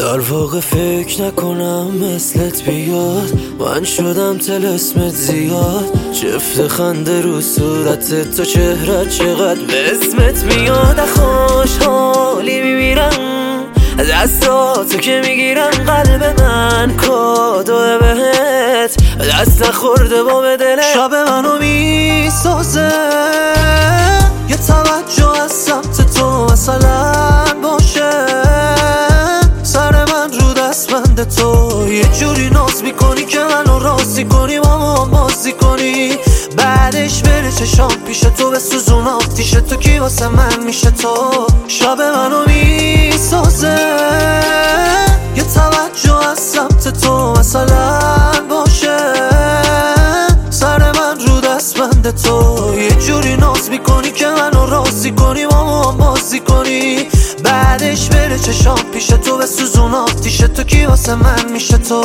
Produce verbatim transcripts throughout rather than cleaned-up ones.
در واقع فکر نکنم مثلت بیاد، من شدم طلسمت زیاد. جفت خنده رو صورتت، تو چهرت چقدر به اسمت میاد. خوشحالی میمیرم دستاتو که میگیرم، قلب من کادو بهت دست نخورده با به دلت. شب منو میسازه یه توجه از سمت تو مثلا باشه، سر من رو دستبند تو یه جوری ناز میکنی که منو راضی کنی، با ما بازی کنی، بعدش بره چشام پیش تو به سوزون آتیش تو، کی واسه من میشه تو. شب منو میسازه یه توجه از سمت تو مثلا باشه، سر من رو دستبند تو یه جوری ناز میکنی که منو راضی کنی، با ما بازی کنی، بعدش بره چشام پیش تو به سوزون آتیش تو، کی واسه من میشه تو.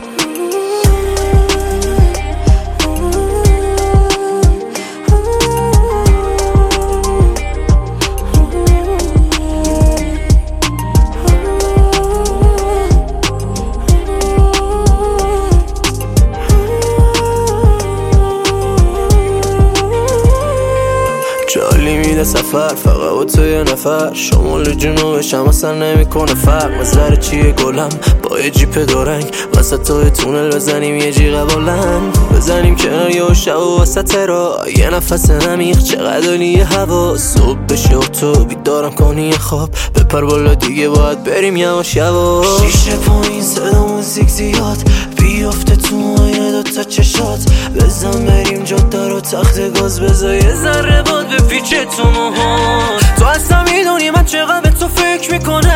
جالی میده سفر فقط و تو یه نفر، شمال جنوبش هم اصلا نمیکنه فرق. نظر چیه گلم با یه جیپ دورنگ، وسط توی تونل بزنیم یه جیغ بلند، بزنیم کنار یه شب و وسط را یه نفس نمیخ، چقدر عالیه هوا. صبح بشه و تو بیدارم کنی خواب، بپر بالا دیگه باید بریم یواش یواش. شیشه پایین صدا موزیک زیاد، بیافته تو آینه دوتا چشات، بزن بریم جاده رو تخت گاز، بزا یه ذره باد به پیچه تو موهات. تو اصلا میدونی من چقدر به تو فکر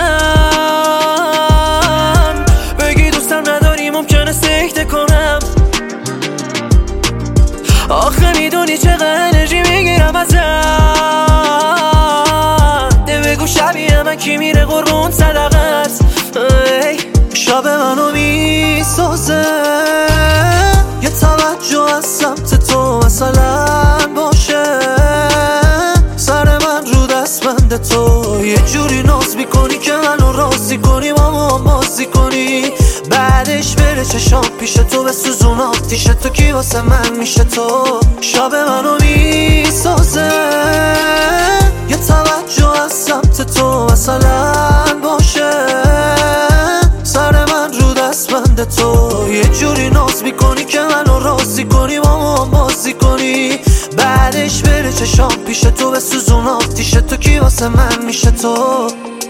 میکنم، بگی دوستم نداری ممکنه سکته کنم، آخه میدونی چقدر انرژی میگیرم ازت. ده بگو شبیه من کی میره قربون صدقت. شب منو میسازه یه توجه از سمت تو مثلا باشه، سر من رو دستبند تو یه جوری ناز میکنی که منو راضی کنی، با ما بازی کنی، بعدش بره چشام پیش تو به سوزون آتیش تو، کی واسه من میشه تو. شب منو میسازه یه توجه از سمت تو مثلا باشه، سر من رو دستبند تو یه جوری ناز میکنی که منو راضی کنی، با ما بازی کنی، بعدش بره چشام پیش تو به سوزون آتیش تو، کی واسه من میشه تو.